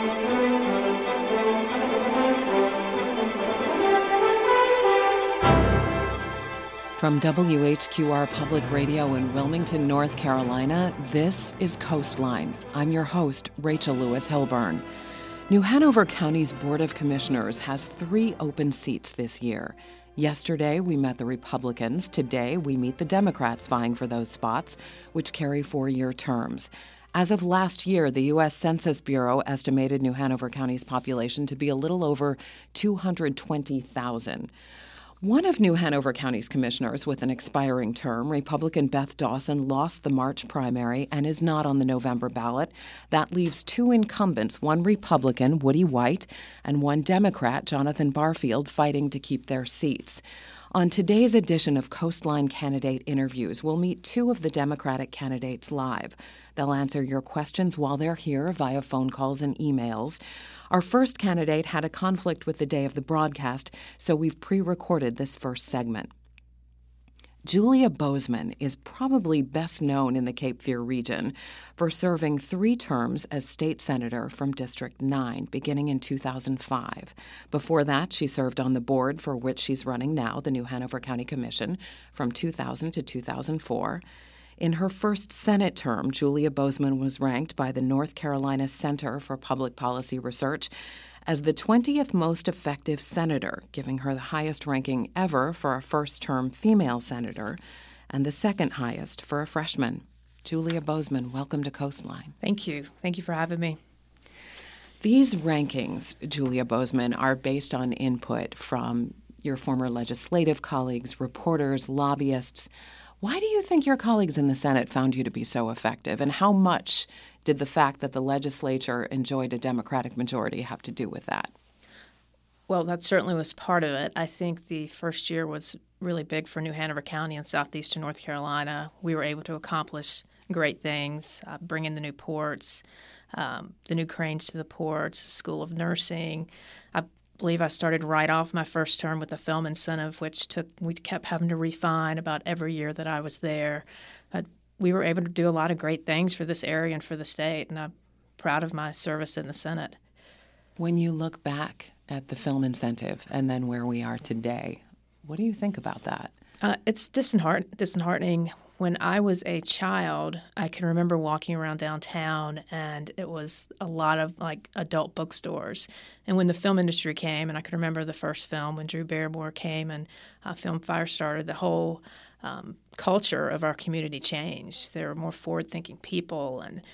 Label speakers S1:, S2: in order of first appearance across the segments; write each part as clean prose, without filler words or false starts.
S1: From WHQR Public Radio in Wilmington, North Carolina, this is Coastline. I'm your host, Rachel Lewis Hilburn. New Hanover County's Board of Commissioners has 3 open seats this year. Yesterday, we met the Republicans. Today, we meet the Democrats vying for those spots, which carry 4-year terms. As of last year, the U.S. Census Bureau estimated New Hanover County's population to be a little over 220,000. One of New Hanover County's commissioners with an expiring term, Republican Beth Dawson, lost the March primary and is not on the November ballot. That leaves 2 incumbents, one Republican, Woody White, and one Democrat, Jonathan Barfield, fighting to keep their seats. On today's edition of Coastline Candidate Interviews, we'll meet 2 of the Democratic candidates live. They'll answer your questions while they're here via phone calls and emails. Our first candidate had a conflict with the day of the broadcast, so we've pre-recorded this first segment. Julia Bozeman is probably best known in the Cape Fear region for serving 3 terms as state senator from District 9, beginning in 2005. Before that, she served on the board for which she's running now, the New Hanover County Commission, from 2000 to 2004. In her first Senate term, Julia Bozeman was ranked by the North Carolina Center for Public Policy Research as the 20th most effective senator, giving her the highest ranking ever for a first-term female senator and the second highest for a freshman. Julia Bozeman, welcome to Coastline.
S2: Thank you. Thank you for having me.
S1: These rankings, Julia Bozeman, are based on input from your former legislative colleagues, reporters, lobbyists. Why do you think your colleagues in the Senate found you to be so effective, and how much did the fact that the legislature enjoyed a Democratic majority have to do with that?
S2: Well, that certainly was part of it. I think the first year was really big for New Hanover County and southeastern North Carolina. We were able to accomplish great things, bring in the new ports, the new cranes to the ports, School of Nursing. I believe I started right off my first term with the film incentive, which we kept having to refine about every year that I was there. We were able to do a lot of great things for this area and for the state, and I'm proud of my service in the Senate.
S1: When you look back at the film incentive and then where we are today, what do you think about that?
S2: It's disheartening. When I was a child, I can remember walking around downtown, and it was a lot of like adult bookstores. And when the film industry came, and I can remember the first film when Drew Barrymore came and Film Fire started, the whole culture of our community changed. There were more forward-thinking people, and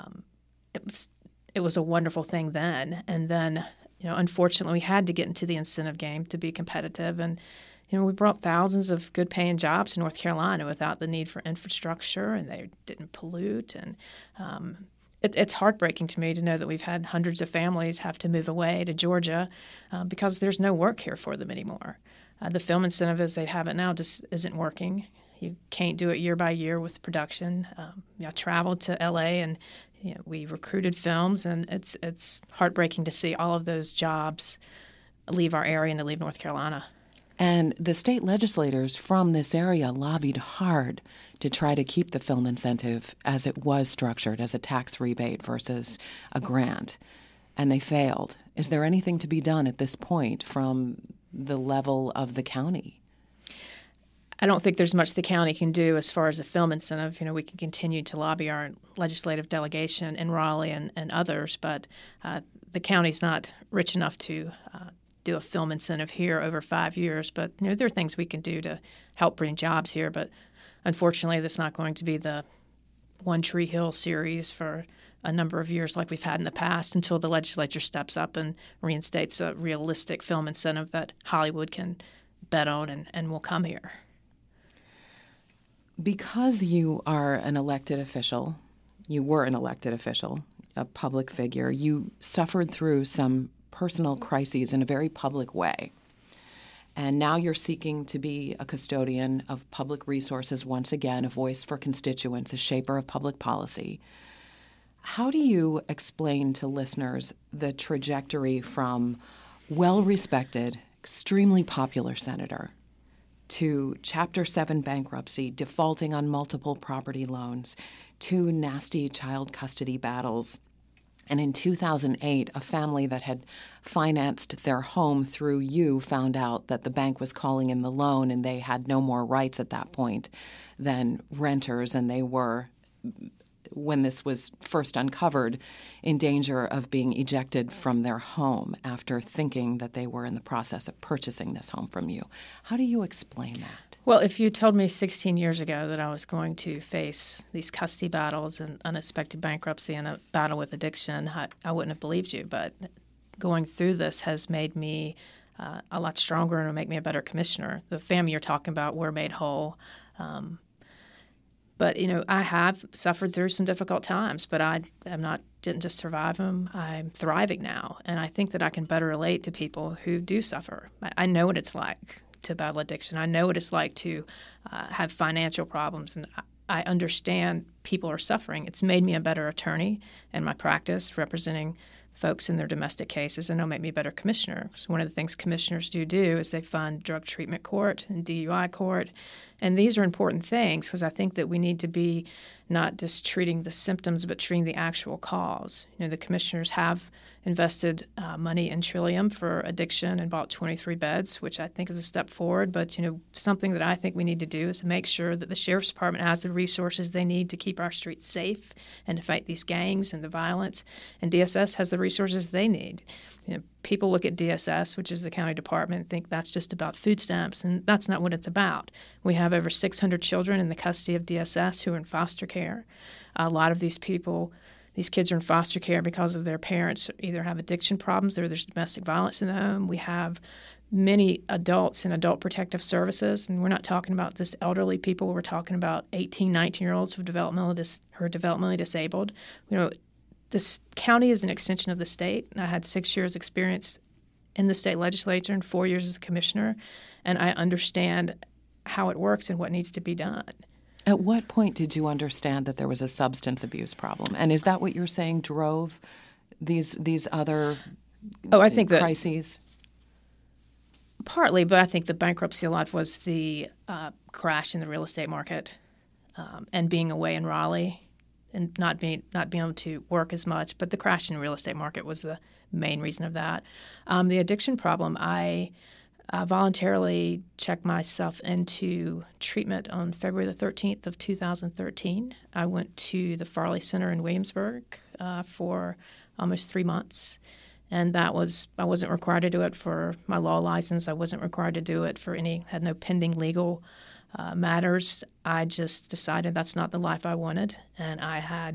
S2: it was a wonderful thing then. And then, unfortunately, we had to get into the incentive game to be competitive, and we brought thousands of good-paying jobs to North Carolina without the need for infrastructure, and they didn't pollute. And it's heartbreaking to me to know that we've had hundreds of families have to move away to Georgia because there's no work here for them anymore. The film incentive as they have it now just isn't working. You can't do it year by year with production. I traveled to L.A. and we recruited films, and it's heartbreaking to see all of those jobs leave our area and to leave North Carolina.
S1: And the state legislators from this area lobbied hard to try to keep the film incentive as it was structured, as a tax rebate versus a grant. And they failed. Is there anything to be done at this point from the level of the county?
S2: I don't think there's much the county can do as far as the film incentive. We can continue to lobby our legislative delegation in Raleigh and others, but the county's not rich enough to do a film incentive here over 5 years. But there are things we can do to help bring jobs here. But unfortunately, that's not going to be the One Tree Hill series for a number of years like we've had in the past until the legislature steps up and reinstates a realistic film incentive that Hollywood can bet on and will come here.
S1: Because you are an elected official, you were an elected official, a public figure, you suffered through some personal crises in a very public way. And now you're seeking to be a custodian of public resources once again, a voice for constituents, a shaper of public policy. How do you explain to listeners the trajectory from well-respected, extremely popular senator to Chapter 7 bankruptcy, defaulting on multiple property loans, to nasty child custody battles, And in 2008, a family that had financed their home through you found out that the bank was calling in the loan and they had no more rights at that point than renters, and they were, when this was first uncovered, in danger of being ejected from their home after thinking that they were in the process of purchasing this home from you. How do you explain that?
S2: Well, if you told me 16 years ago that I was going to face these custody battles and unexpected bankruptcy and a battle with addiction, I wouldn't have believed you. But going through this has made me a lot stronger and will make me a better commissioner. The family you're talking about were made whole. But, I have suffered through some difficult times, but didn't just survive them. I'm thriving now. And I think that I can better relate to people who do suffer. I know what it's like to battle addiction. I know what it's like to have financial problems, and I understand people are suffering. It's made me a better attorney in my practice representing folks in their domestic cases, and it'll make me a better commissioner. So one of the things commissioners do is they fund drug treatment court and DUI court, and these are important things because I think that we need to be not just treating the symptoms but treating the actual cause. The commissioners have invested money in Trillium for addiction and bought 23 beds, which I think is a step forward. But, something that I think we need to do is to make sure that the Sheriff's Department has the resources they need to keep our streets safe and to fight these gangs and the violence. And DSS has the resources they need. People look at DSS, which is the county department, and think that's just about food stamps, and that's not what it's about. We have over 600 children in the custody of DSS who are in foster care. A lot of these kids are in foster care because of their parents either have addiction problems or there's domestic violence in the home. We have many adults in adult protective services, and we're not talking about just elderly people. We're talking about 18, 19-year-olds who are developmentally disabled. This county is an extension of the state. I had 6 years experience in the state legislature and 4 years as a commissioner, and I understand how it works and what needs to be done.
S1: At what point did you understand that there was a substance abuse problem? And is that what you're saying drove these other
S2: I think
S1: crises?
S2: Partly, but I think the bankruptcy a lot was the crash in the real estate market and being away in Raleigh and not being able to work as much. But the crash in the real estate market was the main reason of that. The addiction problem, I voluntarily checked myself into treatment on February the 13th of 2013. I went to the Farley Center in Williamsburg for almost 3 months. And I wasn't required to do it for my law license. I wasn't required to do it had no pending legal matters. I just decided that's not the life I wanted. And I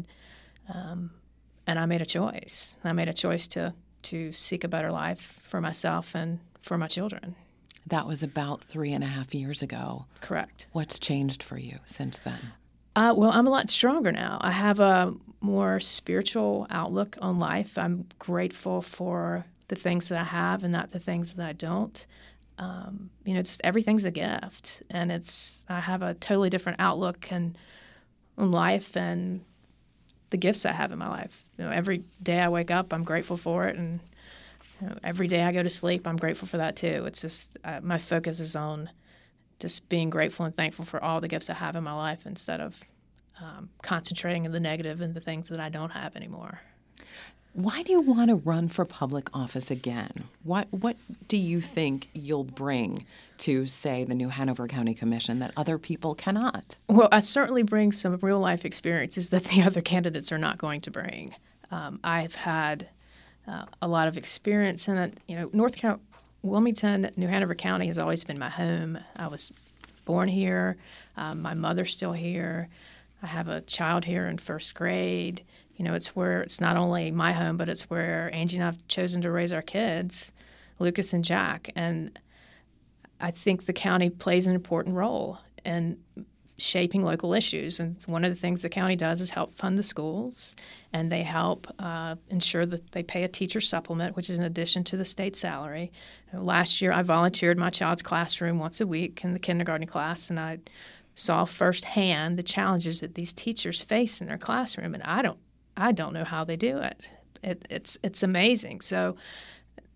S2: made a choice. I made a choice to seek a better life for myself and for my children.
S1: That was about 3.5 years ago.
S2: Correct.
S1: What's changed for you since then?
S2: Well, I'm a lot stronger now. I have a more spiritual outlook on life. I'm grateful for the things that I have and not the things that I don't. Just everything's a gift, and I have a totally different outlook on life and the gifts I have in my life. Every day I wake up, I'm grateful for it, and every day I go to sleep, I'm grateful for that too. It's just my focus is on just being grateful and thankful for all the gifts I have in my life instead of concentrating on the negative and the things that I don't have anymore.
S1: Why do you want to run for public office again? What do you think you'll bring to, say, the New Hanover County Commission that other people cannot?
S2: Well, I certainly bring some real-life experiences that the other candidates are not going to bring. I've had a lot of experience in it. Wilmington, New Hanover County has always been my home. I was born here. My mother's still here. I have a child here in first grade. It's not only my home, but it's where Angie and I have chosen to raise our kids, Lucas and Jack. And I think the county plays an important role in shaping local issues. And one of the things the county does is help fund the schools, and they help ensure that they pay a teacher supplement, which is in addition to the state salary. Last year, I volunteered my child's classroom once a week in the kindergarten class, and I saw firsthand the challenges that these teachers face in their classroom, and I don't know how they do it. It's amazing. So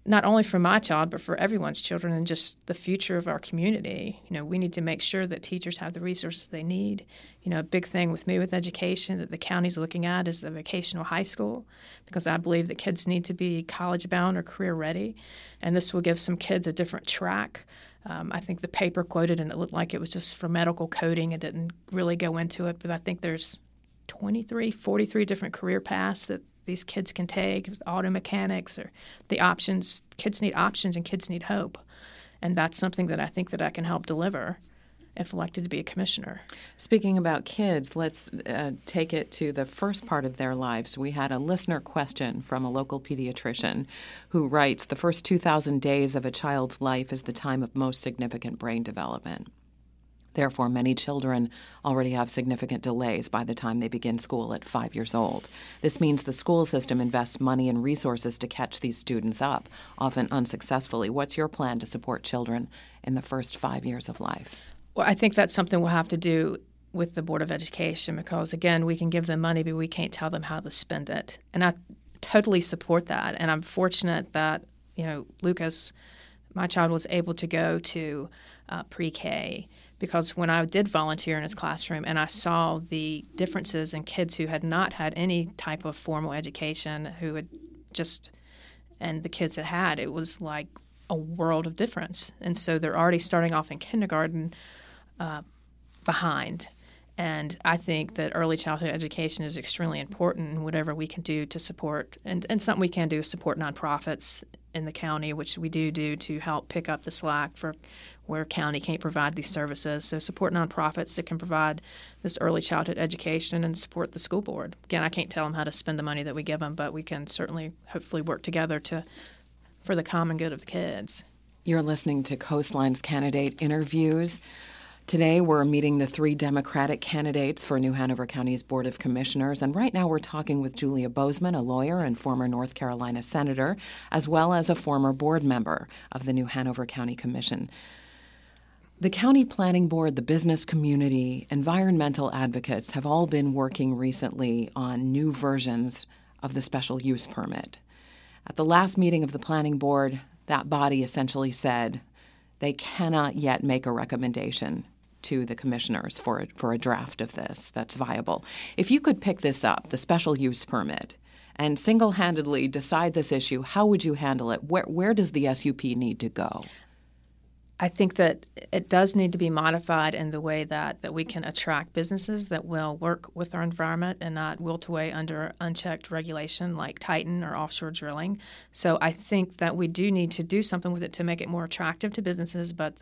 S2: not only for my child, but for everyone's children and just the future of our community. We need to make sure that teachers have the resources they need. A big thing with me with education that the county's looking at is the vocational high school, because I believe that kids need to be college-bound or career-ready, and this will give some kids a different track. I think the paper quoted, and it looked like it was just for medical coding. It didn't really go into it, but I think there's 43 different career paths that these kids can take, auto mechanics or the options. Kids need options and kids need hope. And that's something that I think that I can help deliver if elected to be a commissioner.
S1: Speaking about kids, let's take it to the first part of their lives. We had a listener question from a local pediatrician who writes, the first 2,000 days of a child's life is the time of most significant brain development. Therefore, many children already have significant delays by the time they begin school at 5 years old. This means the school system invests money and resources to catch these students up, often unsuccessfully. What's your plan to support children in the first 5 years of life?
S2: Well, I think that's something we'll have to do with the Board of Education because, again, we can give them money, but we can't tell them how to spend it. And I totally support that. And I'm fortunate that, Lucas, my child, was able to go to pre-K because when I did volunteer in his classroom and I saw the differences in kids who had not had any type of formal education, who had just – and the kids had, it was like a world of difference. And so they're already starting off in kindergarten behind. And I think that early childhood education is extremely important, and whatever we can do to support, and something we can do is support nonprofits in the county, which we do to help pick up the slack for where county can't provide these services. So support nonprofits that can provide this early childhood education and support the school board. Again, I can't tell them how to spend the money that we give them, but we can certainly hopefully work together for the common good of the kids.
S1: You're listening to Coastline's Candidate Interviews. Today, we're meeting the 3 Democratic candidates for New Hanover County's Board of Commissioners, and right now we're talking with Julia Bozeman, a lawyer and former North Carolina senator, as well as a former board member of the New Hanover County Commission. The County Planning Board, the business community, environmental advocates have all been working recently on new versions of the special use permit. At the last meeting of the Planning Board, that body essentially said they cannot yet make a recommendation to the commissioners for a draft of this that's viable. If you could pick this up, the special use permit, and single-handedly decide this issue, how would you handle it? Where does the SUP need to go?
S2: I think that it does need to be modified in the way that we can attract businesses that will work with our environment and not wilt away under unchecked regulation like Titan or offshore drilling. So I think that we do need to do something with it to make it more attractive to businesses, but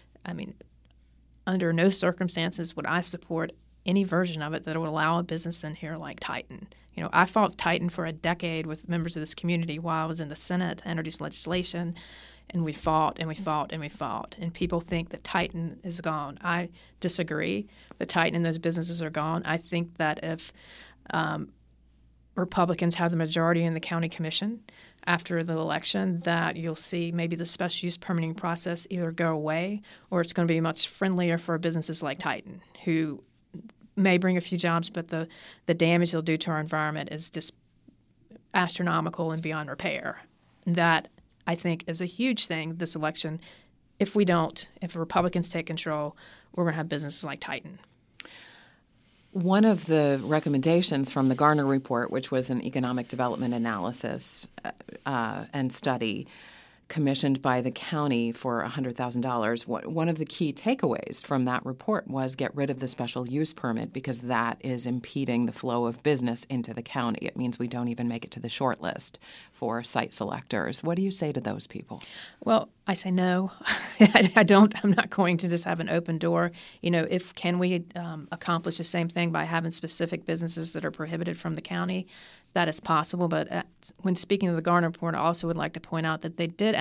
S2: under no circumstances would I support any version of it that would allow a business in here like Titan. I fought Titan for a decade with members of this community while I was in the Senate. I introduced legislation. And we fought and we fought and we fought. And people think that Titan is gone. I disagree that Titan and those businesses are gone. I think that if Republicans have the majority in the county commission after the election, that you'll see maybe the special use permitting process either go away or it's going to be much friendlier for businesses like Titan, who may bring a few jobs, but the damage they'll do to our environment is just astronomical and beyond repair. That I think is a huge thing this election. If Republicans take control, we're going to have businesses like Titan.
S1: One of the recommendations from the Garner Report, which was an economic development analysis and study commissioned by the county for $100,000, one of the key takeaways from that report was get rid of the special use permit because that is impeding the flow of business into the county. It means we don't even make it to the short list for site selectors. What do you say to those people?
S2: Well, I say no. I'm not going to just have an open door. Can we accomplish the same thing by having specific businesses that are prohibited from the county? That is possible. But when speaking of the Garner Report, I also would like to point out that they did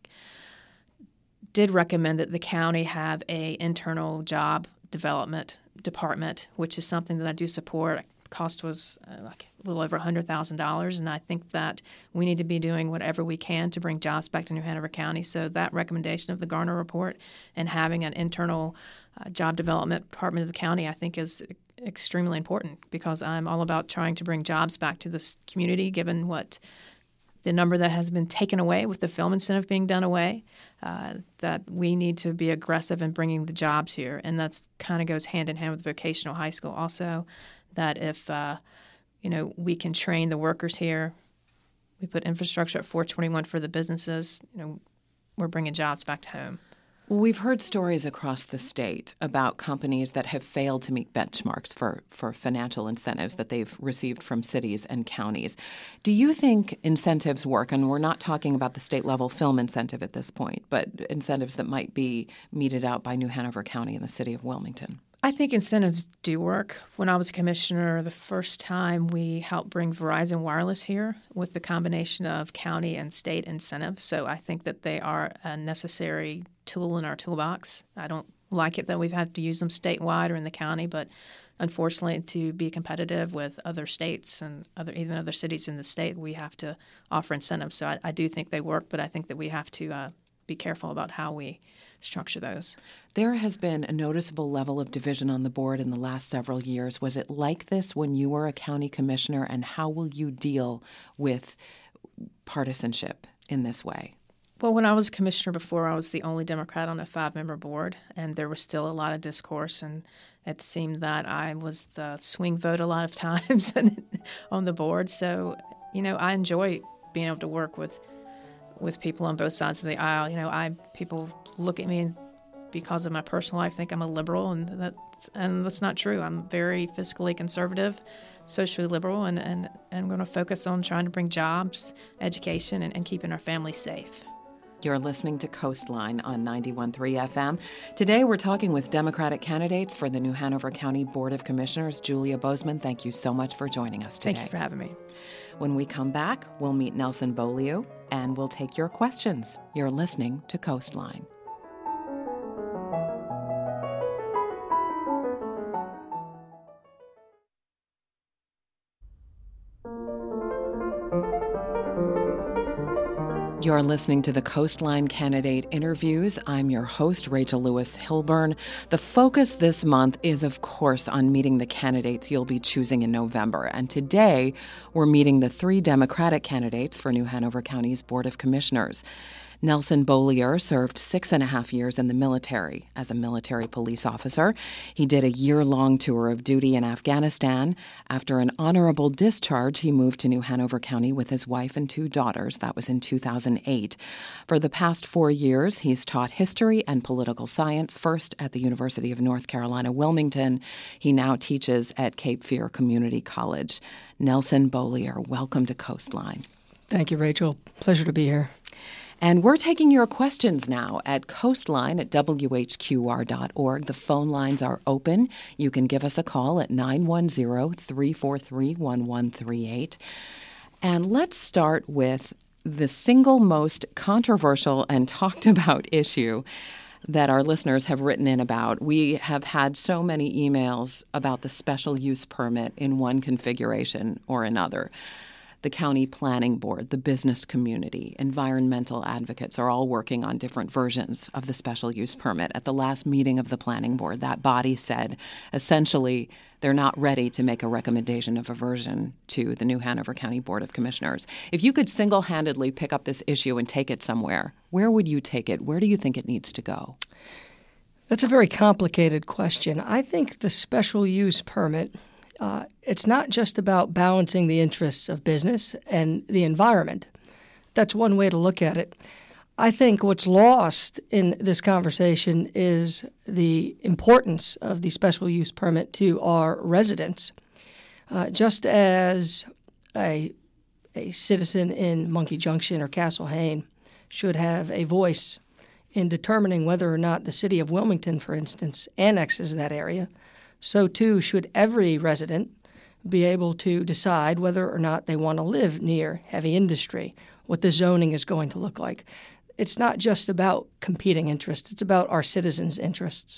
S2: recommend that the county have a internal job development department, which is something that I do support. Cost was a little over $100,000, and I think that we need to be doing whatever we can to bring jobs back to New Hanover County. So that recommendation of the Garner Report and having an internal job development department of the county, I think, is extremely important because I'm all about trying to bring jobs back to this community, given what the number that has been taken away with the film incentive being done away, that we need to be aggressive in bringing the jobs here. And that's kind of goes hand in hand with vocational high school also, that if, we can train the workers here, we put infrastructure at 421 for the businesses, we're bringing jobs back to home.
S1: We've heard stories across the state about companies that have failed to meet benchmarks for financial incentives that they've received from cities and counties. Do you think incentives work? And we're not talking about the state-level film incentive at this point, but incentives that might be meted out by New Hanover County and the city of Wilmington.
S2: I think incentives do work. When I was commissioner, the first time we helped bring Verizon Wireless here with the combination of county and state incentives. So I think that they are a necessary tool in our toolbox. I don't like it that we've had to use them statewide or in the county, but unfortunately, to be competitive with other states and even other cities in the state, we have to offer incentives. So I do think they work, but I think that we have to be careful about how we structure those.
S1: There has been a noticeable level of division on the board in the last several years. Was it like this when you were a county commissioner, and how will you deal with partisanship in this way?
S2: Well, when I was commissioner before, I was the only Democrat on a 5-member board, and there was still a lot of discourse, and it seemed that I was the swing vote a lot of times on the board. So, I enjoy being able to work with people on both sides of the aisle. People look at me and because of my personal life think I'm a liberal, and that's not true. I'm very fiscally conservative, socially liberal, and I'm going to focus on trying to bring jobs, education, and keeping our families safe.
S1: You're listening to Coastline on 91.3 FM. Today we're talking with Democratic candidates for the New Hanover County Board of Commissioners. Julia Bozeman, thank you so much for joining us today.
S2: Thank you for having me.
S1: When we come back, we'll meet Nelson Beaulieu and we'll take your questions. You're listening to Coastline. You're listening to the Coastline Candidate Interviews. I'm your host, Rachel Lewis Hilburn. The focus this month is, of course, on meeting the candidates you'll be choosing in November. And today, we're meeting the 3 Democratic candidates for New Hanover County's Board of Commissioners. Nelson Beaulieu served 6.5 years in the military as a military police officer. He did a year-long tour of duty in Afghanistan. After an honorable discharge, he moved to New Hanover County with his wife and 2 daughters. That was in 2008. For the past 4 years, he's taught history and political science, first at the University of North Carolina, Wilmington. He now teaches at Cape Fear Community College. Nelson Beaulieu, welcome to Coastline.
S3: Thank you, Rachel. Pleasure to be here.
S1: And we're taking your questions now at coastline@whqr.org. The phone lines are open. You can give us a call at 910-343-1138. And let's start with the single most controversial and talked about issue that our listeners have written in about. We have had so many emails about the special use permit in one configuration or another. The county planning board, the business community, environmental advocates are all working on different versions of the special use permit. At the last meeting of the planning board, that body said essentially they're not ready to make a recommendation of a version to the New Hanover County Board of Commissioners. If you could single-handedly pick up this issue and take it somewhere, where would you take it? Where do you think it needs to go?
S3: That's a very complicated question. I think the special use permit, it's not just about balancing the interests of business and the environment. That's one way to look at it. I think what's lost in this conversation is the importance of the special use permit to our residents. Just as a citizen in Monkey Junction or Castle Hayne should have a voice in determining whether or not the city of Wilmington, for instance, annexes that area, so too should every resident be able to decide whether or not they want to live near heavy industry, what the zoning is going to look like. It's not just about competing interests. It's about our citizens' interests.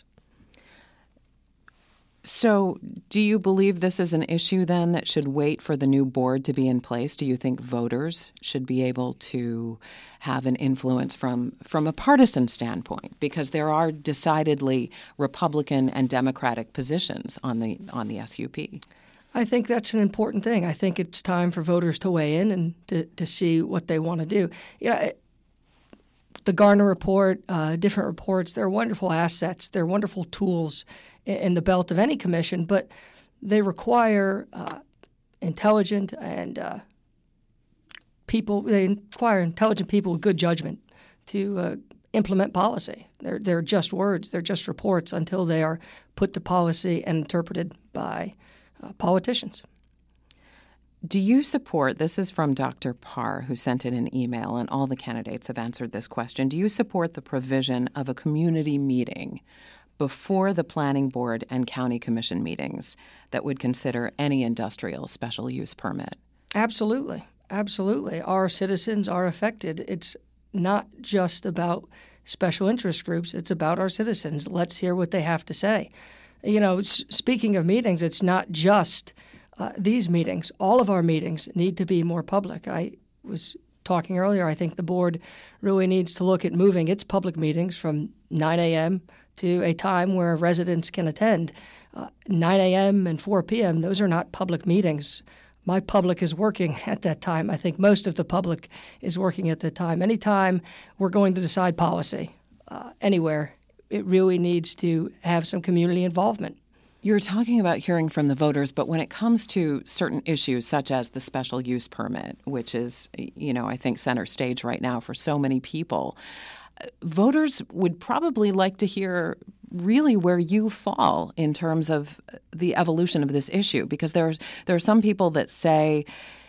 S1: So do you believe this is an issue then that should wait for the new board to be in place? Do you think voters should be able to have an influence from a partisan standpoint? Because there are decidedly Republican and Democratic positions on the SUP.
S3: I think that's an important thing. I think it's time for voters to weigh in and to see what they want to do. The Garner Report, different reports, they're wonderful assets. They're wonderful tools in the belt of any commission, but they require intelligent and people. They require intelligent people with good judgment to implement policy. They're just words. They're just reports until they are put to policy and interpreted by politicians.
S1: Do you support, this is from Dr. Parr, who sent in an email, and all the candidates have answered this question, do you support the provision of a community meeting before the planning board and county commission meetings that would consider any industrial special use permit?
S3: Absolutely. Absolutely. Our citizens are affected. It's not just about special interest groups. It's about our citizens. Let's hear what they have to say. Speaking of meetings, it's not just these meetings. All of our meetings need to be more public. I was talking earlier, I think the board really needs to look at moving its public meetings from 9 a.m. to a time where residents can attend. 9 a.m. and 4 p.m., those are not public meetings. My public is working at that time. I think most of the public is working at that time. Anytime we're going to decide policy anywhere, it really needs to have some community involvement.
S1: You're talking about hearing from the voters, but when it comes to certain issues such as the special use permit, which is, I think center stage right now for so many people, voters would probably like to hear really where you fall in terms of the evolution of this issue, because there are some people that say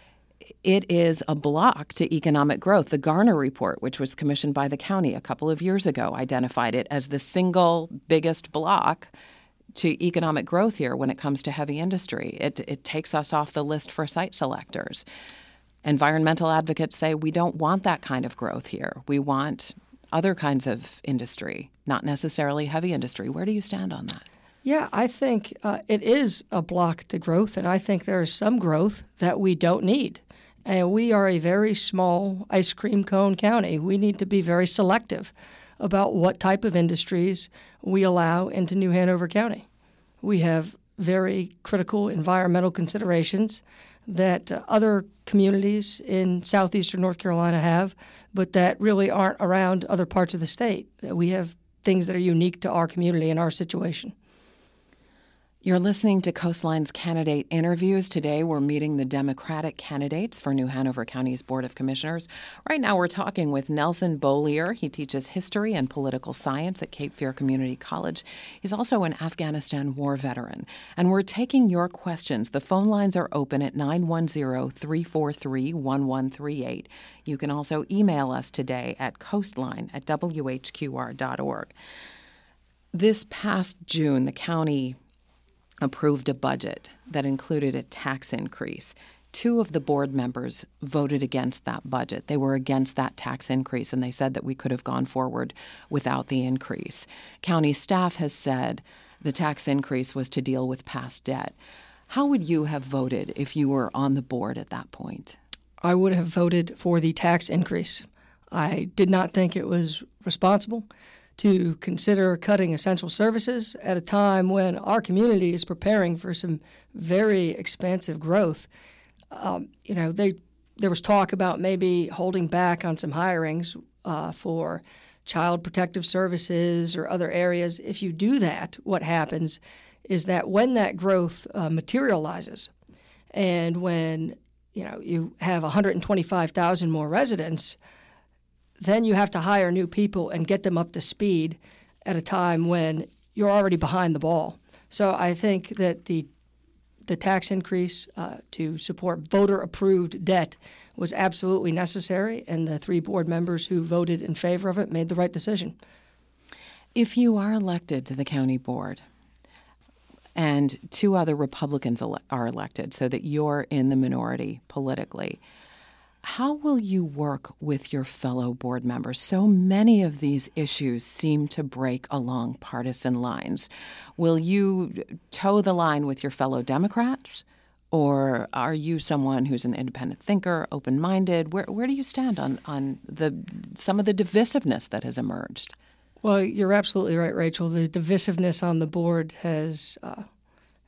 S1: it is a block to economic growth. The Garner Report, which was commissioned by the county a couple of years ago, identified it as the single biggest block to economic growth here when it comes to heavy industry. It takes us off the list for site selectors. Environmental advocates say we don't want that kind of growth here. We want other kinds of industry, not necessarily heavy industry. Where do you stand on that?
S3: Yeah, I think it is a block to growth, and I think there is some growth that we don't need. And we are a very small ice cream cone county. We need to be very selective about what type of industries we allow into New Hanover County. We have very critical environmental considerations that other communities in southeastern North Carolina have, but that really aren't around other parts of the state. We have things that are unique to our community and our situation.
S1: You're listening to Coastline's candidate interviews. Today, we're meeting the Democratic candidates for New Hanover County's Board of Commissioners. Right now, we're talking with Nelson Beaulier. He teaches history and political science at Cape Fear Community College. He's also an Afghanistan war veteran. And we're taking your questions. The phone lines are open at 910-343-1138. You can also email us today at coastline@whqr.org. This past June, the county approved a budget that included a tax increase. 2 of the board members voted against that budget. They were against that tax increase, and they said that we could have gone forward without the increase. County staff has said the tax increase was to deal with past debt. How would you have voted if you were on the board at that point?
S3: I would have voted for the tax increase. I did not think it was responsible to consider cutting essential services at a time when our community is preparing for some very expansive growth. There was talk about maybe holding back on some hirings for child protective services or other areas. If you do that, what happens is that when that growth materializes and when you have 125,000 more residents, then you have to hire new people and get them up to speed at a time when you're already behind the ball. So I think that the tax increase to support voter-approved debt was absolutely necessary, and the 3 board members who voted in favor of it made the right decision.
S1: If you are elected to the county board and 2 other Republicans are elected so that you're in the minority politically, how will you work with your fellow board members? So many of these issues seem to break along partisan lines. Will you toe the line with your fellow Democrats? Or are you someone who's an independent thinker, open-minded? Where do you stand on some of the divisiveness that has emerged?
S3: Well, you're absolutely right, Rachel. The divisiveness on the board has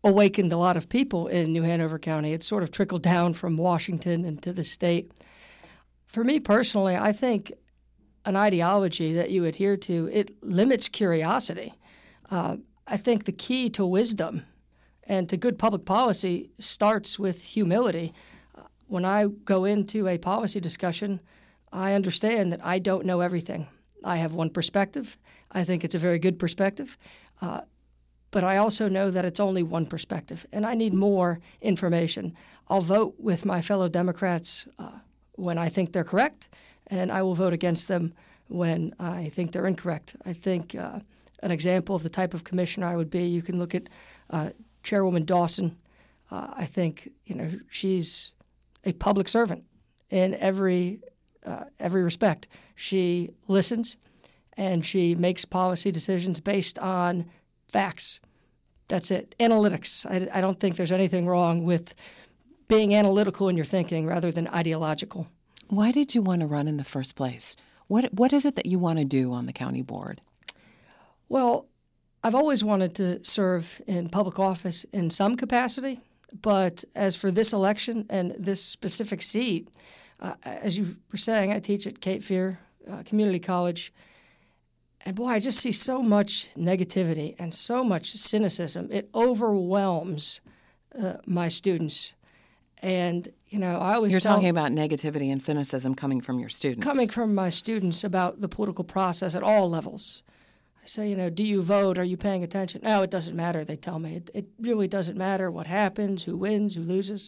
S3: awakened a lot of people in New Hanover County. It sort of trickled down from Washington into the state. For me personally, I think an ideology that you adhere to, it limits curiosity. I think the key to wisdom and to good public policy starts with humility. When I go into a policy discussion, I understand that I don't know everything. I have one perspective. I think it's a very good perspective. But I also know that it's only one perspective, and I need more information. I'll vote with my fellow Democrats when I think they're correct, and I will vote against them when I think they're incorrect. I think an example of the type of commissioner I would be, you can look at Chairwoman Dawson. I think she's a public servant in every respect. She listens, and she makes policy decisions based on facts. That's it. Analytics. I don't think there's anything wrong with being analytical in your thinking rather than ideological.
S1: Why did you want to run in the first place? What is it that you want to do on the county board?
S3: Well, I've always wanted to serve in public office in some capacity, but as for this election and this specific seat, as you were saying, I teach at Cape Fear Community College, and boy, I just see so much negativity and so much cynicism. It overwhelms my students. And, I always
S1: You're talking about negativity and cynicism coming from your students.
S3: Coming from my students about the political process at all levels. I say, do you vote? Are you paying attention? No, it doesn't matter, they tell me. It really doesn't matter what happens, who wins, who loses.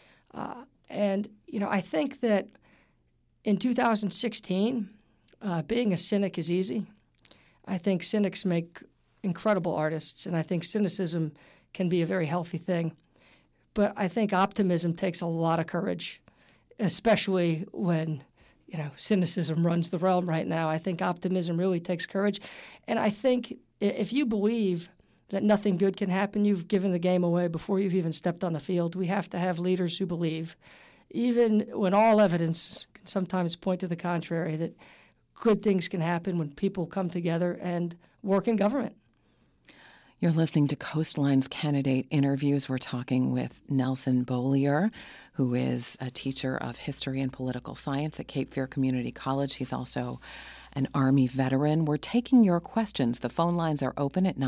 S3: And I think that in 2016, being a cynic is easy. I think cynics make incredible artists, and I think cynicism can be a very healthy thing. But I think optimism takes a lot of courage, especially when cynicism runs the realm right now. I think optimism really takes courage. And I think if you believe that nothing good can happen, you've given the game away before you've even stepped on the field. We have to have leaders who believe, even when all evidence can sometimes point to the contrary, that good things can happen when people come together and work in government.
S1: You're listening to Coastline's Candidate Interviews. We're talking with Nelson Beaulieu, who is a teacher of history and political science at Cape Fear Community College. He's also an Army veteran. We're taking your questions. The phone lines are open at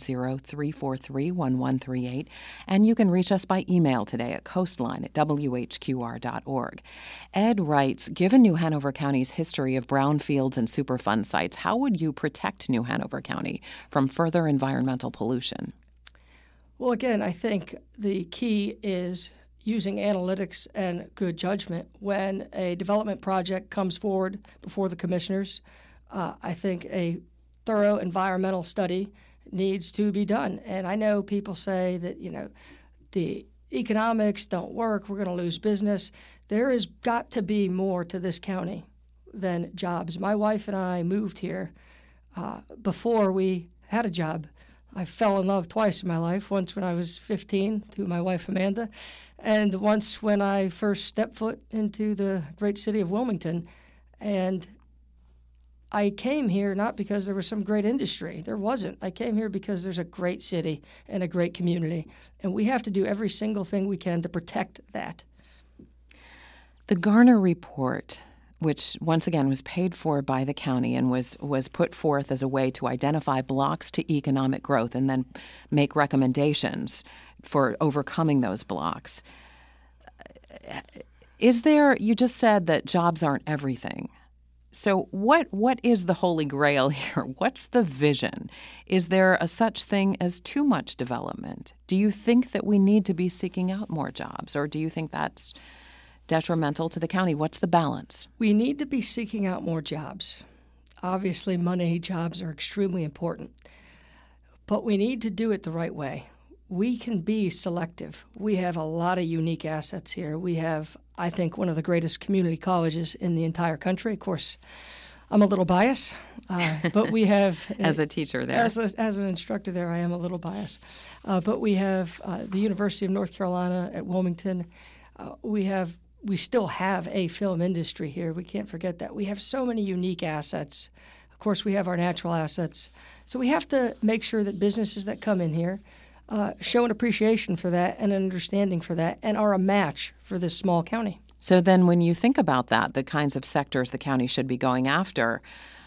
S1: 910-343-1138, and you can reach us by email today at coastline@whqr.org. Ed writes, given New Hanover County's history of brownfields and Superfund sites, how would you protect New Hanover County from further environmental pollution?
S3: Well, again, I think the key is using analytics and good judgment. When a development project comes forward before the commissioners, I think a thorough environmental study needs to be done. And I know people say that, the economics don't work, we're going to lose business. There has got to be more to this county than jobs. My wife and I moved here before we had a job. I fell in love twice in my life, once when I was 15 to my wife Amanda, and once when I first stepped foot into the great city of Wilmington. And I came here not because there was some great industry. There wasn't. I came here because there's a great city and a great community, and we have to do every single thing we can to protect that.
S1: The Garner Report, which once again was paid for by the county and was put forth as a way to identify blocks to economic growth and then make recommendations for overcoming those blocks. You just said that jobs aren't everything. So what is the holy grail here? What's the vision? Is there a such thing as too much development? Do you think that we need to be seeking out more jobs, or do you think that's detrimental to the county? What's the balance?
S3: We need to be seeking out more jobs. Obviously, money jobs are extremely important, but we need to do it the right way. We can be selective. We have a lot of unique assets here. We have, I think, one of the greatest community colleges in the entire country. Of course, I'm a little biased, but we have...
S1: As a teacher there.
S3: As an instructor there, I am a little biased. But we have the University of North Carolina at Wilmington. We still have a film industry here. We can't forget that. We have so many unique assets. Of course, we have our natural assets. So we have to make sure that businesses that come in here show an appreciation for that and an understanding for that and are a match for this small county.
S1: So then when you think about that, the kinds of sectors the county should be going after,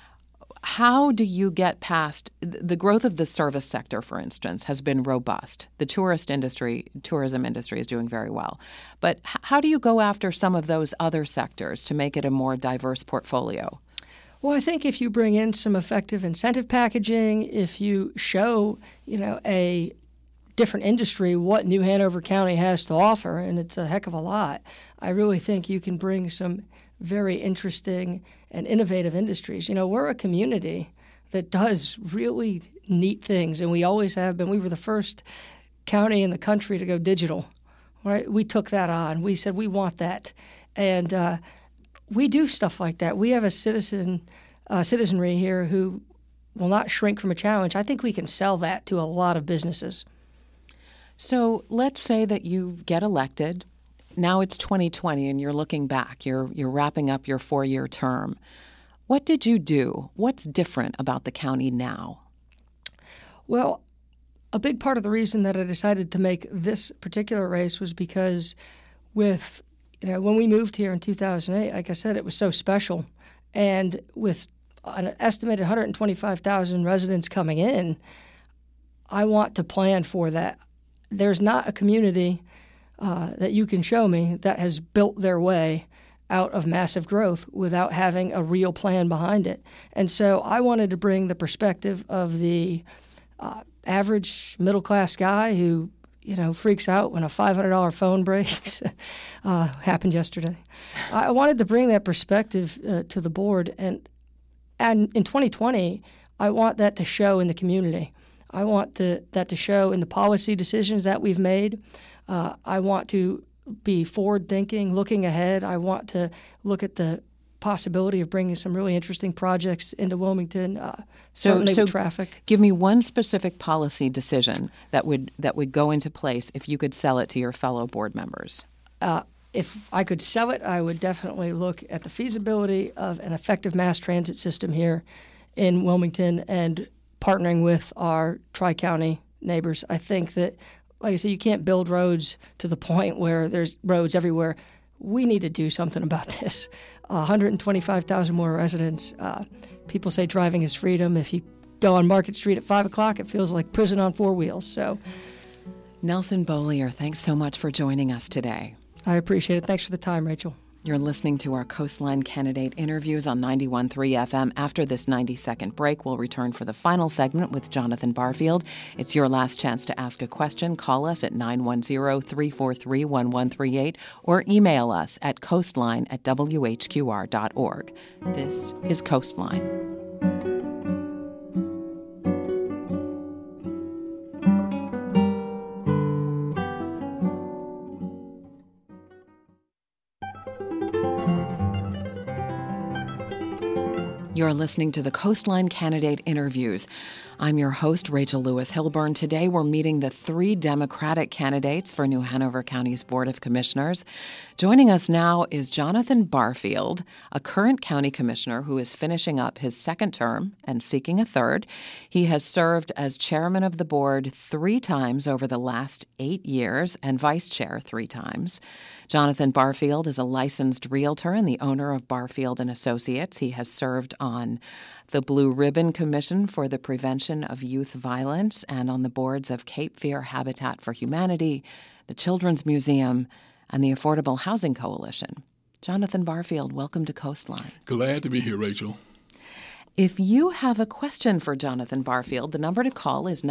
S1: how do you get past the growth of the service sector, for instance, has been robust. The tourism industry is doing very well. But how do you go after some of those other sectors to make it a more diverse portfolio?
S3: Well, I think if you bring in some effective incentive packaging, if you show, a different industry what New Hanover County has to offer, and it's a heck of a lot, I really think you can bring some very interesting and innovative industries. We're a community that does really neat things, and we always have been. We were the first county in the country to go digital, right? We took that on. We said we want that, and we do stuff like that. We have a citizenry here who will not shrink from a challenge. I think we can sell that to a lot of businesses.
S1: So let's say that you get elected. Now it's 2020 and you're looking back. You're wrapping up your 4-year term. What did you do? What's different about the county now?
S3: Well, a big part of the reason that I decided to make this particular race was because with, when we moved here in 2008, like I said, it was so special. And with an estimated 125,000 residents coming in, I want to plan for that. There's not a community that you can show me that has built their way out of massive growth without having a real plan behind it. And so I wanted to bring the perspective of the average middle-class guy who, freaks out when a $500 phone breaks. Happened yesterday. I wanted to bring that perspective to the board. And in 2020, I want that to show in the community. I want that to show in the policy decisions that we've made. I want to be forward-thinking, looking ahead. I want to look at the possibility of bringing some really interesting projects into Wilmington, certainly with traffic.
S1: Give me one specific policy decision that would go into place if you could sell it to your fellow board members.
S3: If I could sell it, I would definitely look at the feasibility of an effective mass transit system here in Wilmington and partnering with our Tri-County neighbors. I think that, like I said, you can't build roads to the point where there's roads everywhere. We need to do something about this. 125,000 more residents. People say driving is freedom. If you go on Market Street at 5 o'clock, it feels like prison on 4 wheels. So,
S1: Nelson Beaulier, thanks so much for joining us today.
S3: I appreciate it. Thanks for the time, Rachel.
S1: You're listening to our Coastline candidate interviews on 91.3 FM. After this 90-second break, we'll return for the final segment with Jonathan Barfield. It's your last chance to ask a question. Call us at 910-343-1138 or email us at coastline@whqr.org. This is Coastline. You're listening to the Coastline Candidate Interviews. I'm your host, Rachel Lewis Hilburn. Today, we're meeting the 3 Democratic candidates for New Hanover County's Board of Commissioners. Joining us now is Jonathan Barfield, a current county commissioner who is finishing up his 2nd term and seeking a 3rd. He has served as chairman of the board 3 times over the last 8 years and vice chair 3 times. Jonathan Barfield is a licensed realtor and the owner of Barfield & Associates. He has served on the Blue Ribbon Commission for the Prevention of Youth Violence and on the boards of Cape Fear Habitat for Humanity, the Children's Museum, and the Affordable Housing Coalition. Jonathan Barfield, welcome to Coastline.
S4: Glad to be here, Rachel.
S1: If you have a question for Jonathan Barfield, the number to call is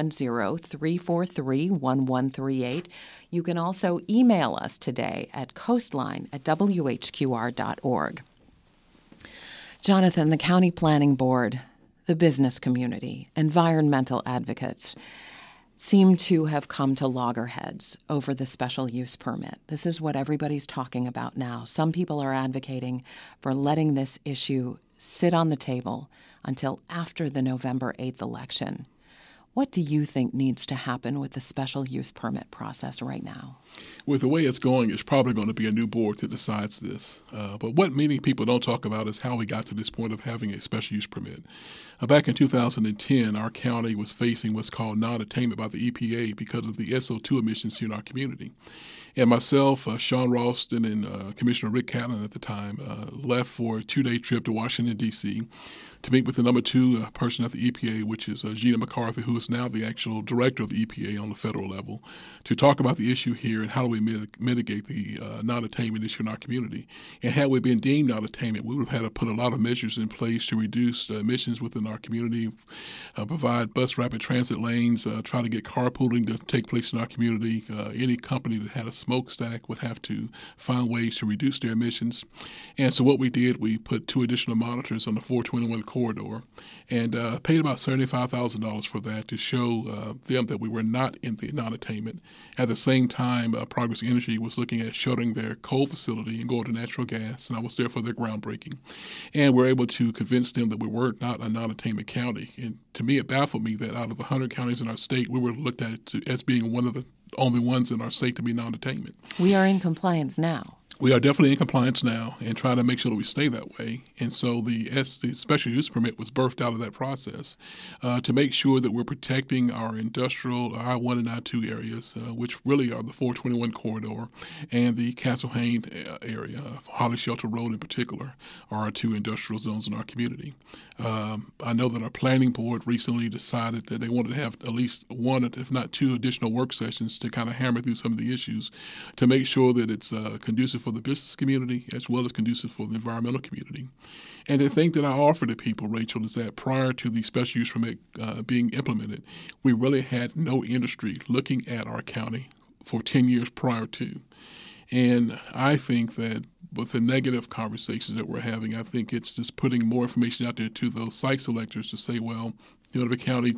S1: 910-343-1138. You can also email us today at coastline@whqr.org. Jonathan, the County Planning Board, the business community, environmental advocates seem to have come to loggerheads over the special use permit. This is what everybody's talking about now. Some people are advocating for letting this issue sit on the table until after the November 8th election. What do you think needs to happen with the special use permit process right now?
S4: With the way it's going, it's probably going to be a new board that decides this. But what many people don't talk about is how we got to this point of having a special use permit. Back in 2010, our county was facing what's called non-attainment by the EPA because of the SO2 emissions here in our community. And myself, Sean Ralston, and Commissioner Rick Catlin at the time left for a 2-day trip to Washington, D.C. to meet with the number 2 person at the EPA, which is Gina McCarthy, who is now the actual director of the EPA on the federal level, to talk about the issue here and how do we mitigate the non-attainment issue in our community. And had we been deemed non-attainment, we would have had to put a lot of measures in place to reduce emissions within our community, provide bus rapid transit lanes, try to get carpooling to take place in our community. Any company that had a smokestack would have to find ways to reduce their emissions. And so what we did, we put 2 additional monitors on the 421 corridor and paid about $75,000 for that to show them that we were not in the non-attainment. At the same time, Progress Energy was looking at shuttering their coal facility and going to natural gas, and I was there for their groundbreaking. And we're able to convince them that we were not a non-attainment county. And to me, it baffled me that out of the 100 counties in our state, we were looked at as being one of the only ones in our state to be non-attainment.
S1: We are in compliance now.
S4: We are definitely in compliance now and try to make sure that we stay that way. And so the special use permit was birthed out of that process to make sure that we're protecting our industrial I-1 and I-2 areas, which really are the 421 corridor and the Castle Hayne area, Holly Shelter Road in particular, are our 2 industrial zones in our community. I know that our planning board recently decided that they wanted to have at least 1, if not 2, additional work sessions to kind of hammer through some of the issues to make sure that it's conducive for the business community as well as conducive for the environmental community. And the thing that I offer to people, Rachel, is that prior to the special use permit being implemented, we really had no industry looking at our county for 10 years prior to. And I think that with the negative conversations that we're having, I think it's just putting more information out there to those site selectors to say, well, New Hanover County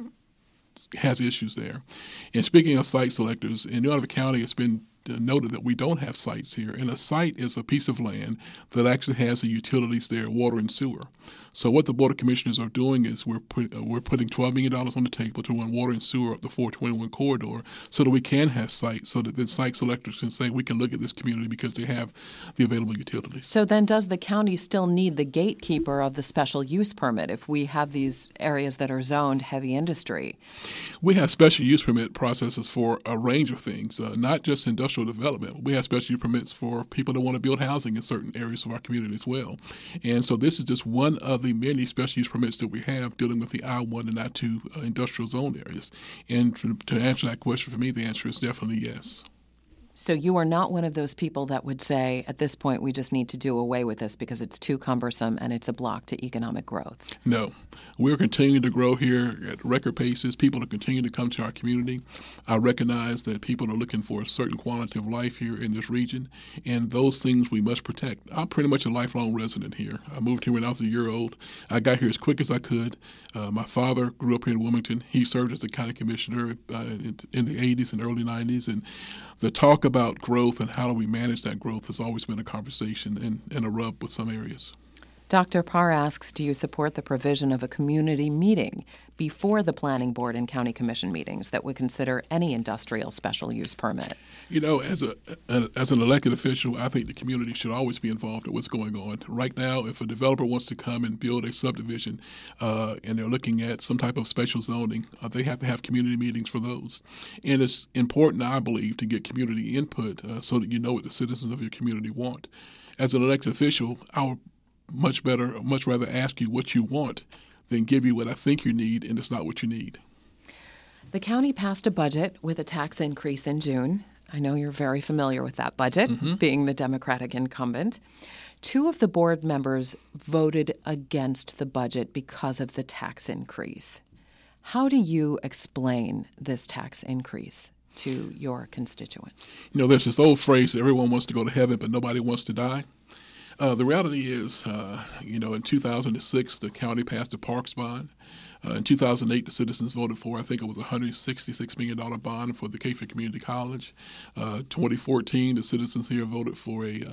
S4: has issues there. And speaking of site selectors, in New Hanover County, it's been noted that we don't have sites here. And a site is a piece of land that actually has the utilities there, water and sewer. So what the Board of Commissioners are doing is we're putting $12 million on the table to run water and sewer up the 421 corridor so that we can have sites, so that the site selectors can say we can look at this community because they have the available utilities.
S1: So then does the county still need the gatekeeper of the special use permit if we have these areas that are zoned heavy industry?
S4: We have special use permit processes for a range of things, not just industrial development. We have special use permits for people that want to build housing in certain areas of our community as well. And so this is just one of the many special use permits that we have dealing with the I-1 and I-2 industrial zone areas. And to answer that question for me, the answer is definitely yes.
S1: So you are not one of those people that would say, at this point, we just need to do away with this because it's too cumbersome and it's a block to economic growth.
S4: No. We're continuing to grow here at record paces. People are continuing to come to our community. I recognize that people are looking for a certain quality of life here in this region, and those things we must protect. I'm pretty much a lifelong resident here. I moved here when I was a year old. I got here as quick as I could. My father grew up here in Wilmington. He served as the county commissioner in the 80s and early 90s, and the talk about growth and how do we manage that growth has always been a conversation and a rub with some areas.
S1: Dr. Parr asks, do you support the provision of a community meeting before the planning board and county commission meetings that would consider any industrial special use permit?
S4: You know, as an elected official, I think the community should always be involved in what's going on. Right now, if a developer wants to come and build a subdivision and they're looking at some type of special zoning, they have to have community meetings for those. And it's important, I believe, to get community input so that you know what the citizens of your community want. As an elected official, I would much rather ask you what you want than give you what I think you need, and it's not what you need.
S1: The county passed a budget with a tax increase in June. I know you're very familiar with that budget, being the Democratic incumbent. 2 of the board members voted against the budget because of the tax increase. How do you explain this tax increase to your constituents?
S4: You know, there's this old phrase that everyone wants to go to heaven, but nobody wants to die. The reality is, in 2006, the county passed a parks bond. In 2008, the citizens voted for, I think it was a $166 million bond for the Cayford Community College. 2014, the citizens here voted for a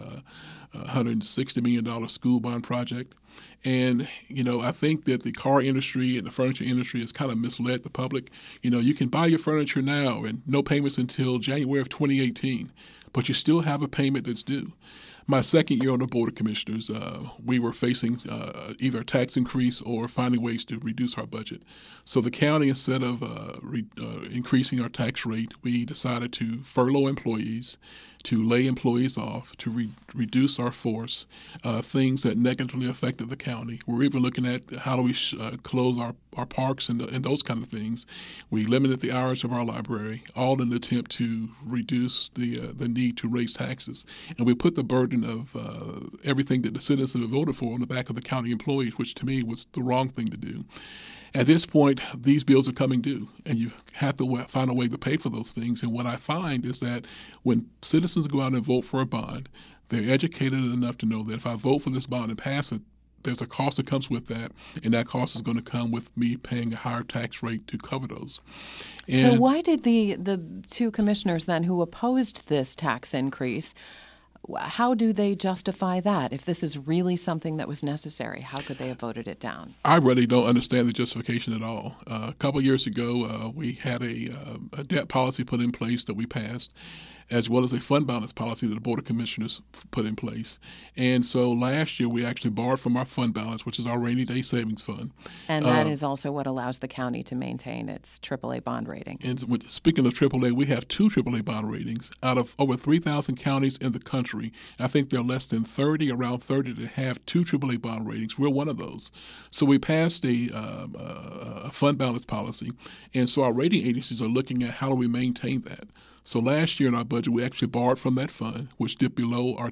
S4: $160 million school bond project. And, I think that the car industry and the furniture industry has kind of misled the public. You can buy your furniture now and no payments until January of 2018, but you still have a payment that's due. My second year on the Board of Commissioners, we were facing either a tax increase or finding ways to reduce our budget. So the county, instead of increasing our tax rate, we decided to furlough employees, to lay employees off, to reduce our force, things that negatively affected the county. We're even looking at how do we close our parks and those kind of things. We limited the hours of our library, all in an attempt to reduce the need to raise taxes. And we put the burden of everything that the citizens have voted for on the back of the county employees, which to me was the wrong thing to do. At this point, these bills are coming due, and you have to find a way to pay for those things. And what I find is that when citizens go out and vote for a bond, they're educated enough to know that if I vote for this bond and pass it, there's a cost that comes with that, and that cost is going to come with me paying a higher tax rate to cover those. And
S1: so why did the two commissioners then who opposed this tax increase, how do they justify that? If this is really something that was necessary, how could they have voted it down?
S4: I really don't understand the justification at all. A couple of years ago, we had a debt policy put in place that we passed, as well as a fund balance policy that the Board of Commissioners put in place. And so last year, we actually borrowed from our fund balance, which is our rainy day savings fund.
S1: And that is also what allows the county to maintain its AAA bond rating.
S4: And speaking of AAA, we have 2 AAA bond ratings out of over 3,000 counties in the country. I think there are less than 30, around 30, that have 2 AAA bond ratings. We're one of those. So we passed a fund balance policy, and so our rating agencies are looking at how do we maintain that. So last year in our budget, we actually borrowed from that fund, which dipped below our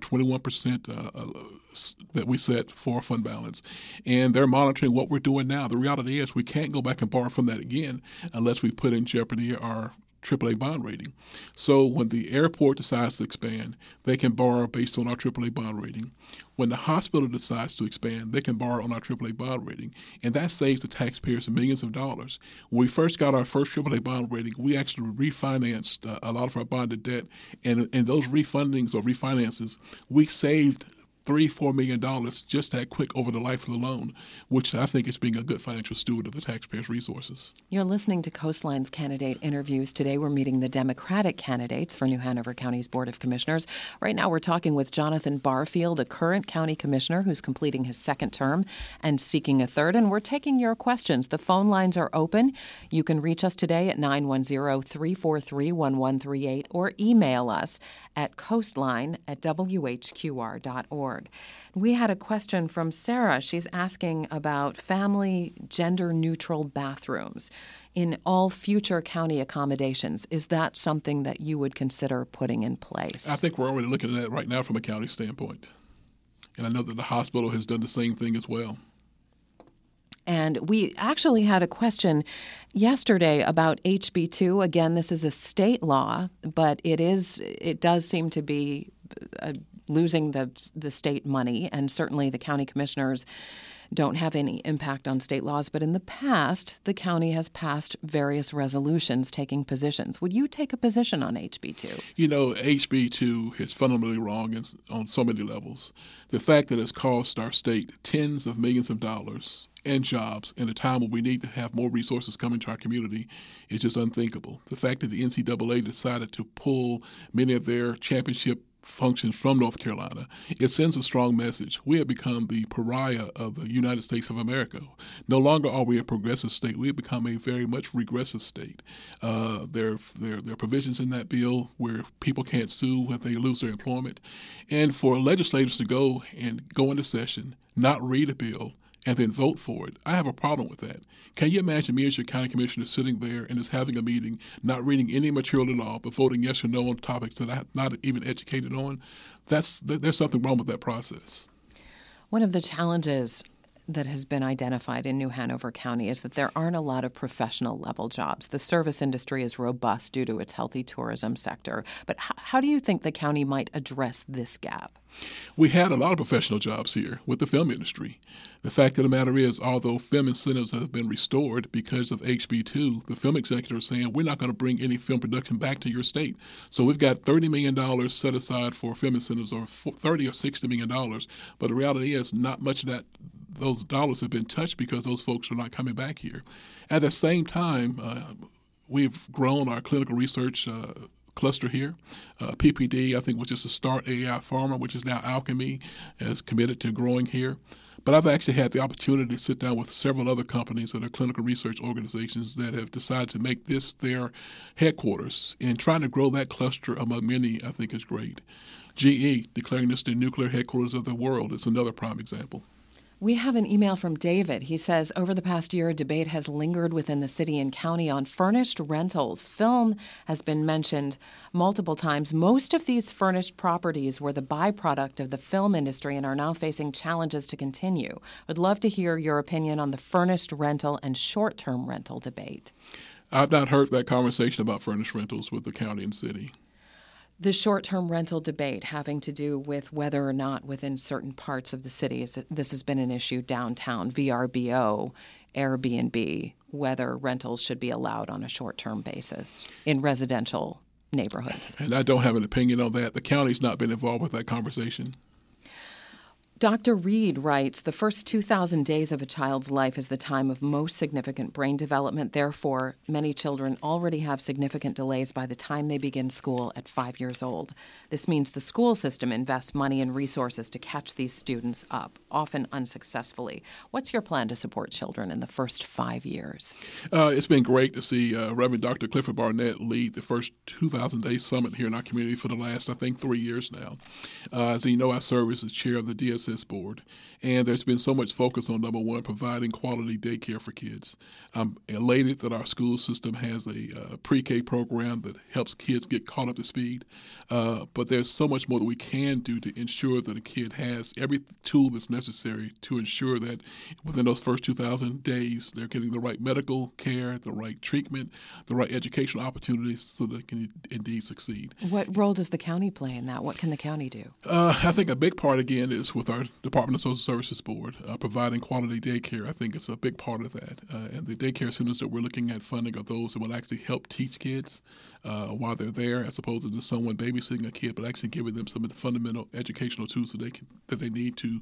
S4: 21% that we set for fund balance. And they're monitoring what we're doing now. The reality is we can't go back and borrow from that again unless we put in jeopardy our AAA bond rating. So when the airport decides to expand, they can borrow based on our AAA bond rating. When the hospital decides to expand, they can borrow on our AAA bond rating, and that saves the taxpayers millions of dollars. When we first got our first AAA bond rating, we actually refinanced a lot of our bonded debt, and in those refundings or refinances, we saved $3-4 million just that quick over the life of the loan, which I think is being a good financial steward of the taxpayers' resources.
S1: You're listening to Coastline's candidate interviews. Today we're meeting the Democratic candidates for New Hanover County's Board of Commissioners. Right now we're talking with Jonathan Barfield, a current county commissioner who's completing his second term and seeking a third. And we're taking your questions. The phone lines are open. You can reach us today at 910-343-1138 or email us at coastline@whqr.org. We had a question from Sarah. She's asking about family gender-neutral bathrooms in all future county accommodations. Is that something that you would consider putting in place?
S4: I think we're already looking at it right now from a county standpoint. And I know that the hospital has done the same thing as well.
S1: And we actually had a question yesterday about HB2. Again, this is a state law, but it does seem to be losing the state money, and certainly the county commissioners don't have any impact on state laws. But in the past, the county has passed various resolutions taking positions. Would you take a position on HB2?
S4: HB2 is fundamentally wrong on so many levels. The fact that it's cost our state tens of millions of dollars and jobs in a time when we need to have more resources coming to our community is just unthinkable. The fact that the NCAA decided to pull many of their championship functions from North Carolina, it sends a strong message. We have become the pariah of the United States of America. No longer are we a progressive state. We have become a very much regressive state. There are provisions in that bill where people can't sue if they lose their employment. And for legislators to go into session, not read a bill, and then vote for it, I have a problem with that. Can you imagine me as your county commissioner sitting there and just having a meeting, not reading any material at all, but voting yes or no on topics that I'm not even educated on? There's something wrong with that process.
S1: One of the challenges that has been identified in New Hanover County is that there aren't a lot of professional level jobs. The service industry is robust due to its healthy tourism sector. But how do you think the county might address this gap?
S4: We had a lot of professional jobs here with the film industry. The fact of the matter is, although film incentives have been restored because of HB2, the film executives are saying, we're not going to bring any film production back to your state. So we've got $30 million set aside for film incentives, or $30 or $60 million. But the reality is, not much of those dollars have been touched because those folks are not coming back here. At the same time, we've grown our clinical research cluster here. PPD, I think, was just a start. AI Pharma, which is now Alchemy, is committed to growing here. But I've actually had the opportunity to sit down with several other companies that are clinical research organizations that have decided to make this their headquarters. And trying to grow that cluster among many, I think, is great. GE declaring this the nuclear headquarters of the world is another prime example.
S1: We have an email from David. He says, over the past year, a debate has lingered within the city and county on furnished rentals. Film has been mentioned multiple times. Most of these furnished properties were the byproduct of the film industry and are now facing challenges to continue. Would love to hear your opinion on the furnished rental and short-term rental debate.
S4: I've not heard that conversation about furnished rentals with the county and city.
S1: The short-term rental debate having to do with whether or not within certain parts of the city, this has been an issue downtown, VRBO, Airbnb, whether rentals should be allowed on a short-term basis in residential neighborhoods.
S4: And I don't have an opinion on that. The county's not been involved with that conversation.
S1: Dr. Reed writes, the first 2,000 days of a child's life is the time of most significant brain development. Therefore, many children already have significant delays by the time they begin school at 5 years old. This means the school system invests money and resources to catch these students up, often unsuccessfully. What's your plan to support children in the first 5 years?
S4: It's been great to see Reverend Dr. Clifford Barnett lead the first 2,000-day summit here in our community for the last, I think, 3 years now. As you know, I serve as the chair of the DSS board, and there's been so much focus on, number one, providing quality daycare for kids. I'm elated that our school system has a pre-K program that helps kids get caught up to speed, but there's so much more that we can do to ensure that a kid has every tool that's necessary to ensure that within those first 2,000 days they're getting the right medical care, the right treatment, the right educational opportunities so they can indeed succeed.
S1: What role does the county play in that? What can the county do?
S4: I think a big part, again, is with our Department of Social Services Board, providing quality daycare. I think it's a big part of that. And the daycare centers that we're looking at funding are those that will actually help teach kids while they're there, as opposed to just someone babysitting a kid, but actually giving them some of the fundamental educational tools that they need to,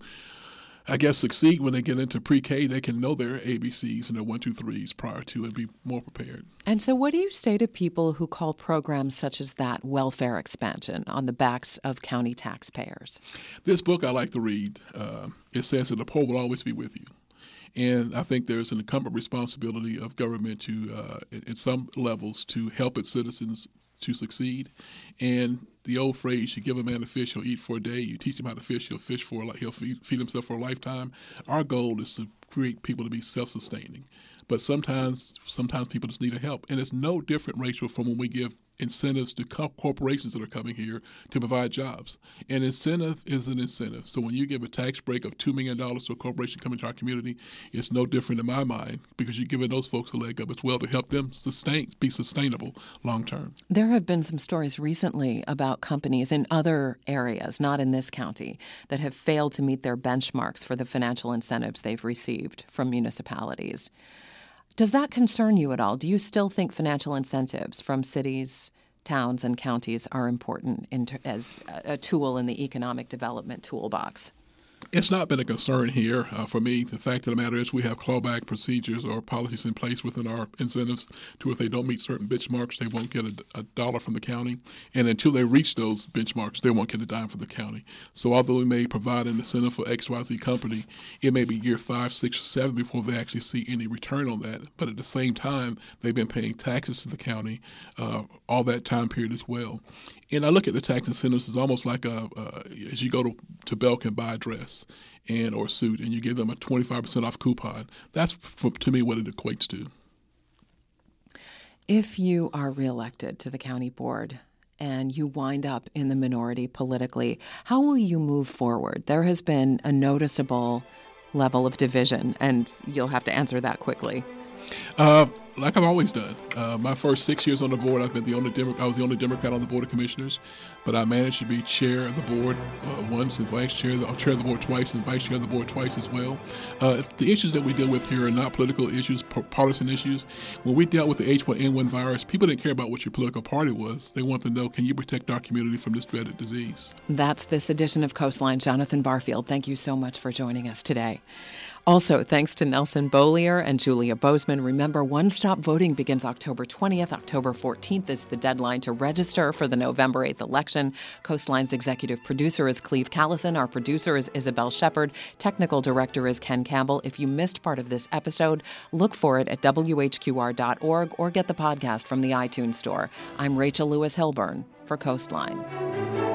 S4: I guess, succeed when they get into pre-K. They can know their ABCs and their 1, 2, 3s prior to and be more prepared.
S1: And so what do you say to people who call programs such as that welfare expansion on the backs of county taxpayers?
S4: This book I like to read. It says that the poor will always be with you. And I think there's an incumbent responsibility of government to, at some levels, to help its citizens to succeed. And the old phrase, you give a man a fish, he'll eat for a day. You teach him how to fish, he'll feed himself for a lifetime. Our goal is to create people to be self-sustaining. But sometimes people just need help. And it's no different, Rachel, from when we give incentives to corporations that are coming here to provide jobs. An incentive is an incentive. So when you give a tax break of $2 million to a corporation coming to our community, it's no different in my mind because you're giving those folks a leg up as well to help them be sustainable long term.
S1: There have been some stories recently about companies in other areas, not in this county, that have failed to meet their benchmarks for the financial incentives they've received from municipalities. Does that concern you at all? Do you still think financial incentives from cities, towns, and counties are important as a tool in the economic development toolbox?
S4: It's not been a concern here for me. The fact of the matter is we have clawback procedures or policies in place within our incentives to if they don't meet certain benchmarks, they won't get a dollar from the county. And until they reach those benchmarks, they won't get a dime from the county. So although we may provide an incentive for XYZ company, it may be year 5, 6, or 7 before they actually see any return on that. But at the same time, they've been paying taxes to the county all that time period as well. And I look at the tax incentives as almost like as you go to Belk and buy a dress or suit, and you give them a 25% off coupon. That's, to me, what it equates to.
S1: If you are reelected to the county board and you wind up in the minority politically, how will you move forward? There has been a noticeable level of division? And you'll have to answer that quickly.
S4: Like I've always done. My first 6 years on the board, I was the only Democrat on the Board of Commissioners, but I managed to be chair of the board once and chair of the board twice and vice chair of the board twice as well. The issues that we deal with here are not political issues, partisan issues. When we dealt with the H1N1 virus, people didn't care about what your political party was. They wanted to know, can you protect our community from this dreaded disease?
S1: That's this edition of Coastline. Jonathan Barfield, thank you so much for joining us today. Also, thanks to Nelson Beaulier and Julia Bozeman. Remember, one-stop voting begins October 20th. October 14th is the deadline to register for the November 8th election. Coastline's executive producer is Cleve Callison. Our producer is Isabel Shepard. Technical director is Ken Campbell. If you missed part of this episode, look for it at WHQR.org or get the podcast from the iTunes Store. I'm Rachel Lewis Hilburn for Coastline.